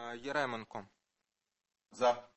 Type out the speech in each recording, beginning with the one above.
Яременко. За.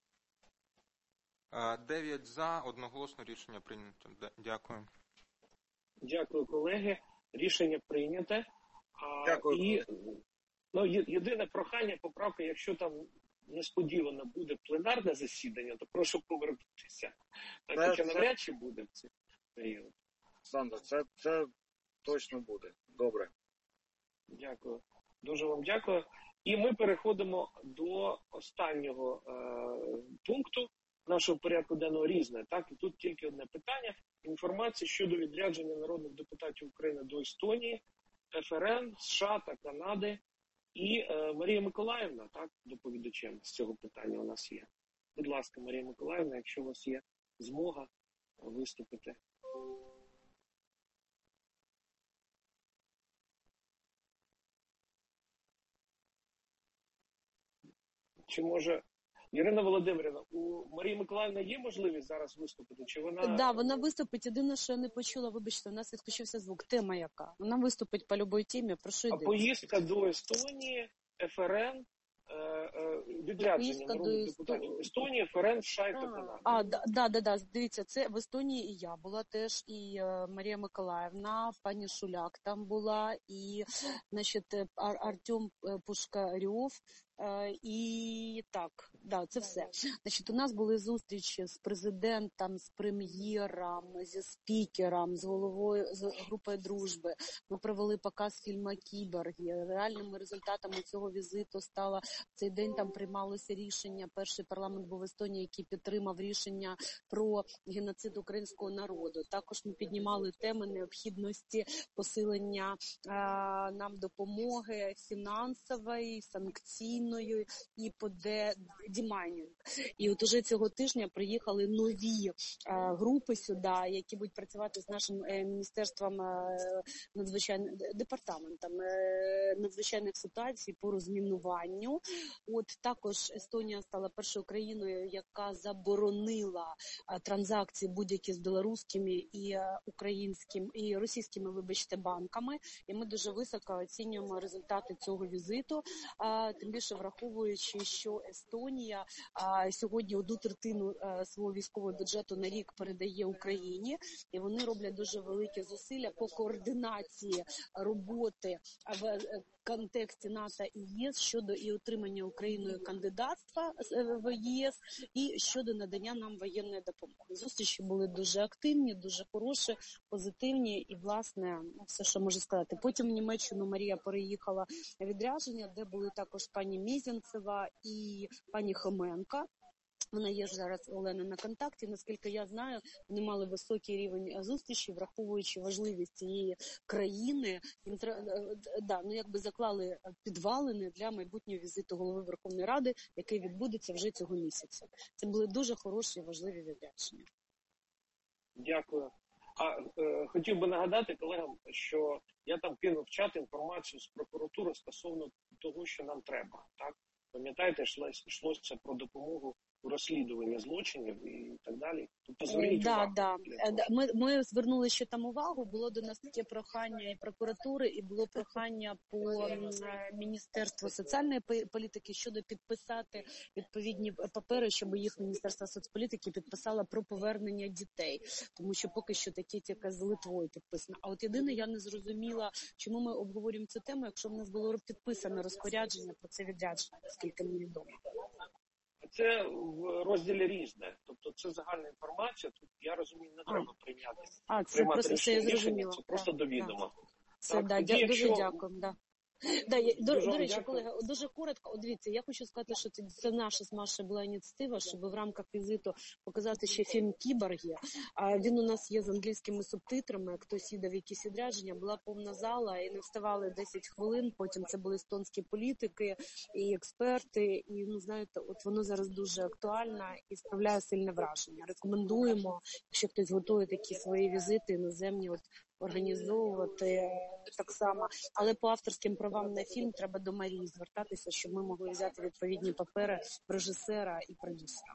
9 за, одноголосно рішення прийнято. Дякую. Дякую, колеги. Рішення прийняте. Дякую. І єдине прохання, поправка, якщо там несподівано буде пленарне засідання, то прошу повернутися. Так, хоча навряд чи буде в цей період. Сандра, це точно буде. Добре. Дякую. Дуже вам дякую. І ми переходимо до останнього пункту нашого порядку денного «Різне». Так, і тут тільки одне питання. Інформація щодо відрядження народних депутатів України до Естонії, ФРН, США та Канади. І Марія Миколаївна, так, доповідачем з цього питання у нас є. Будь ласка, Марія Миколаївна, якщо у вас є змога виступити. Чи може... Ірина Володимирівна, у Марії Миколаївни є можливість зараз виступити? Чи вона... Да, вона виступить. Єдине, що я не почула, вибачте, у нас відключився звук. Тема яка? Вона виступить по любой темі, прошу йдіть. Поїздка до Естонії, ФРН, відрядження народних депутатів Естонії, ФРН, США та Канади. Да. Дивіться, це в Естонії і я була теж, і Марія Миколаївна, пані Шуляк там була, і, значить, Артем Пушкарьов, і так, да, це все. Значить, у нас були зустрічі з президентом, з прем'єром, зі спікером, з головою, з групою дружби. Ми провели показ фільму «Кіборги». Реальними результатами цього візиту стало, в цей день там приймалося рішення, перший парламент був в Естонії, який підтримав рішення про геноцид українського народу. Також ми піднімали теми необхідності посилення нам допомоги фінансової, санкційної, і по демайнінг. І от уже цього тижня приїхали нові групи сюди, які будуть працювати з нашим міністерством департаментом надзвичайних ситуацій по розмінуванню. От також Естонія стала першою країною, яка заборонила транзакції будь-які з білоруськими і українськими і російськими, вибачте, банками. І ми дуже високо оцінюємо результати цього візиту. Тим більше враховуючи, що Естонія сьогодні 1/3 свого військового бюджету на рік передає Україні, і вони роблять дуже великі зусилля по координації роботи в контексті НАТО і ЄС щодо і отримання Україною кандидатства в ЄС і щодо надання нам воєнної допомоги. Зустрічі були дуже активні, дуже хороші, позитивні і, власне, все, що можу сказати. Потім в Німеччину Марія переїхала на відрядження, де були також пані Мізінцева і пані Хоменко. Вона є ж зараз, Олена, на контакті. Наскільки я знаю, вони мали високий рівень зустрічі, враховуючи важливість цієї країни. Якби заклали підвалини для майбутнього візиту голови Верховної Ради, який відбудеться вже цього місяця. Це були дуже хороші і важливі відрядження. Дякую. Хотів би нагадати колегам, що я там кинув в чат інформацію з прокуратури стосовно того, що нам треба. Так? Пам'ятаєте, йшлося про допомогу у розслідуванні злочинів і так далі. Тобто зверніть увагу. Ми звернули ще там увагу, було до нас таке прохання і прокуратури, і було прохання по Міністерству соціальної політики щодо підписати відповідні папери, щоб їх Міністерство соцполітики підписало про повернення дітей. Тому що поки що таке тільки з Литвою підписано. А от єдине, я не зрозуміла, чому ми обговорюємо цю тему, якщо в нас було підписане розпорядження про це відрядження, наскільки мені відомо. Це в розділі «Різне». Тобто це загальна інформація. Тут, я розумію, не треба приймати рішення. Це просто до відома. Це, дуже дякую. Да. До речі, колеги, дуже коротко, дивіться, я хочу сказати, що це наша з Машею була ініціатива, щоб в рамках візиту показати ще фільм «Кіборги». Він у нас є з англійськими субтитрами, хтось їде в якісь відрядження, була повна зала і не вставали 10 хвилин, потім це були естонські політики і експерти, і, знаєте, от воно зараз дуже актуально і справляє сильне враження. Рекомендуємо, якщо хтось готує такі свої візити іноземні, організовувати так само. Але по авторським правам на фільм треба до Марії звертатися, щоб ми могли взяти відповідні папери режисера і продюсера.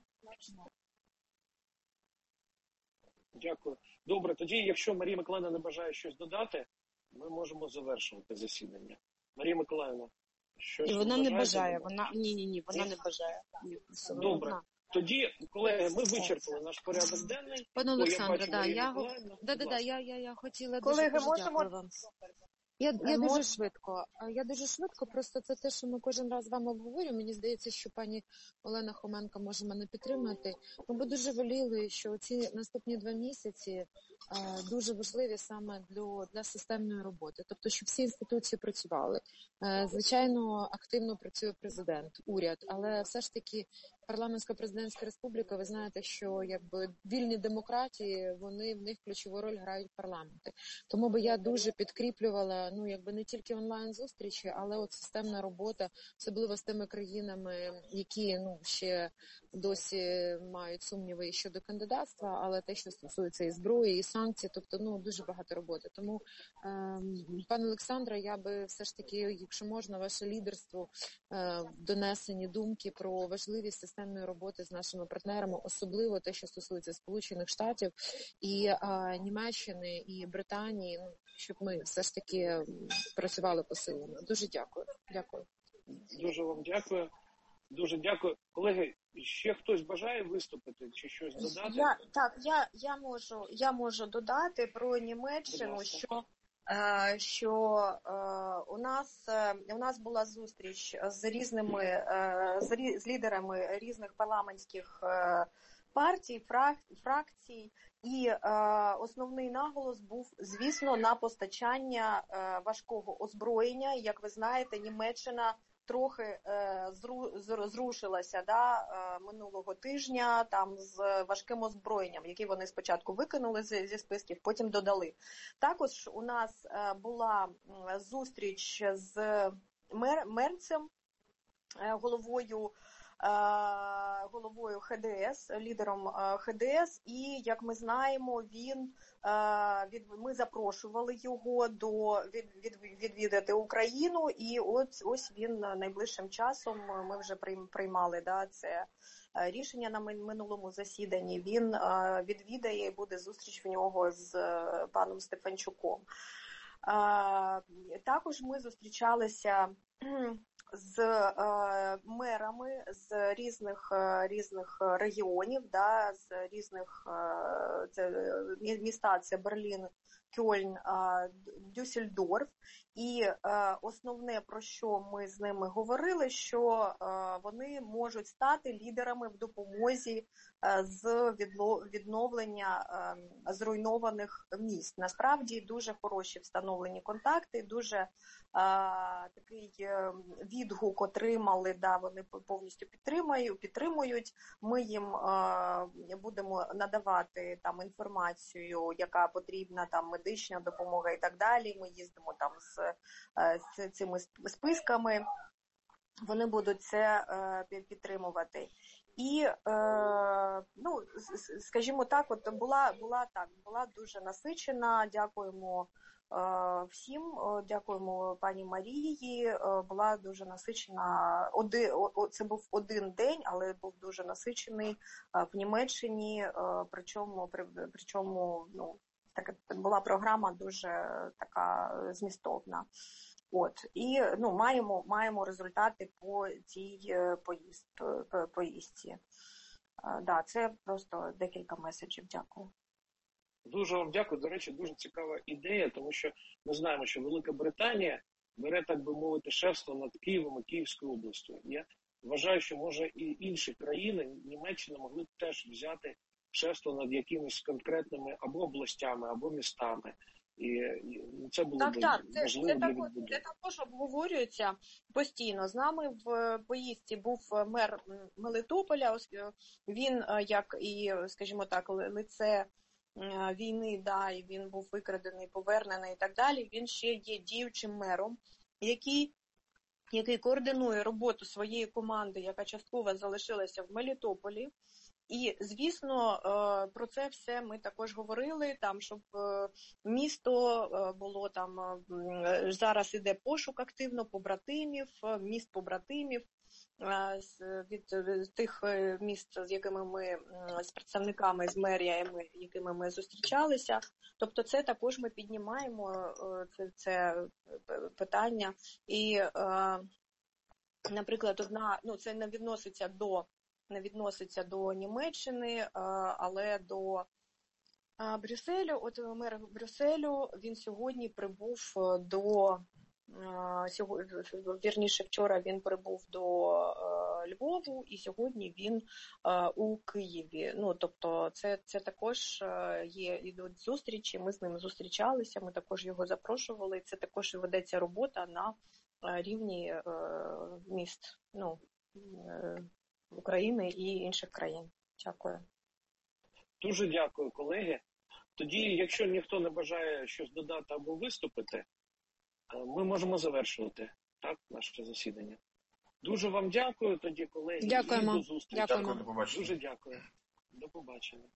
Дякую. Добре, тоді, якщо Марія Миколаївна не бажає щось додати, ми можемо завершувати засідання. Марія Миколаївна. Щось І вона ви не бажаєте бажає. додати? Ні, вона не бажає. Ні, все, вона Добре. одна. Тоді, колеги, ми вичерпали наш порядок денний. Пане О, я Олександре, бачу да, Марію Миколаївну. Будь ласка. я хотіла Колеги, дуже можемо- дякую вам. Я дуже швидко. Я дуже швидко, просто це те, що ми кожен раз з вами обговорюємо. Мені здається, що пані Олена Хоменко може мене підтримати. Ми б дуже воліли, що ці наступні 2 місяці дуже важливі саме для системної роботи. Тобто, щоб всі інституції працювали. Звичайно, активно працює президент, уряд, але все ж таки парламентсько-президентська республіка, ви знаєте, що якби вільні демократії, в них ключову роль грають парламенти. Тому би я дуже підкріплювала, не тільки онлайн-зустрічі, але от системна робота, особливо з тими країнами, які, ще досі мають сумніви щодо кандидатства, але те, що стосується і зброї, і санкцій, тобто, дуже багато роботи. Тому, пане Олександре, я би все ж таки, якщо можна, ваше лідерство в донесенні думки про важливість системної роботи з нашими партнерами, особливо те, що стосується Сполучених Штатів і Німеччини, і Британії, щоб ми все ж таки працювали посилено. Дуже дякую. Дякую. Дуже вам дякую. Дуже дякую. Колеги, ще хтось бажає виступити чи щось додати? Я можу додати про Німеччину, що у нас була зустріч з з лідерами різних парламентських партій, фракцій, і основний наголос був, звісно, на постачання важкого озброєння. Як ви знаєте, Німеччина трохи зрушилася минулого тижня там з важким озброєнням, яке вони спочатку викинули зі списків, потім додали. Також у нас була зустріч з Мерцем, головою ХДС, лідером ХДС, і, як ми знаємо, ми запрошували його відвідати Україну, і ось він найближчим часом, ми вже приймали це рішення на минулому засіданні, він відвідає і буде зустріч в нього з паном Стефанчуком. Також ми зустрічалися з мерами з різних регіонів, з різних міста, це Берлін, Кьольн, Дюссельдорф. І основне, про що ми з ними говорили, що вони можуть стати лідерами в допомозі з відновлення зруйнованих міст. Насправді дуже хороші встановлені контакти, дуже такий відгук отримали, вони повністю підтримують. Ми їм будемо надавати там інформацію, яка потрібна, там медична допомога і так далі. Ми їздимо там з цими списками, вони будуть це підтримувати. І, скажімо так, була дуже насичена. Дякуємо всім, дякуємо пані Марії. Була дуже насичена. Це був один день, але був дуже насичений в Німеччині. Причому була програма дуже така змістовна. І маємо результати по цій поїздці. Це просто декілька меседжів. Дякую. Дуже вам дякую. До речі, дуже цікава ідея, тому що ми знаємо, що Велика Британія бере, так би мовити, шефство над Києвом і Київською областю. Я вважаю, що, може, і інші країни, Німеччина, могли б теж взяти шефство над якимись конкретними або областями, або містами. І це було важливо для відбудови. Це також обговорюється постійно. З нами в поїздці був мер Мелітополя. Він, як і, скажімо так, лице війни, і він був викрадений, повернений і так далі. Він ще є діючим мером, який координує роботу своєї команди, яка частково залишилася в Мелітополі. І, звісно, про це все ми також говорили, щоб місто було зараз іде пошук активно міст побратимів, від тих міст, з якими з представниками, з меріями, якими ми зустрічалися. Тобто це також ми піднімаємо це питання. І наприклад, це не відноситься до Німеччини, але до Брюсселю. От мер Брюсселю, він сьогодні прибув вчора він прибув до Львову, і сьогодні він у Києві. Тобто це також ідуть зустрічі, ми з ним зустрічалися, ми також його запрошували, це також ведеться робота на рівні міст України і інших країн. Дякую. Дуже дякую, колеги. Тоді, якщо ніхто не бажає щось додати або виступити, ми можемо завершувати наше засідання. Дуже вам дякую тоді, колеги. Дякуємо. І до зустрічі. Дякуємо. До побачення. Дуже дякую. До побачення.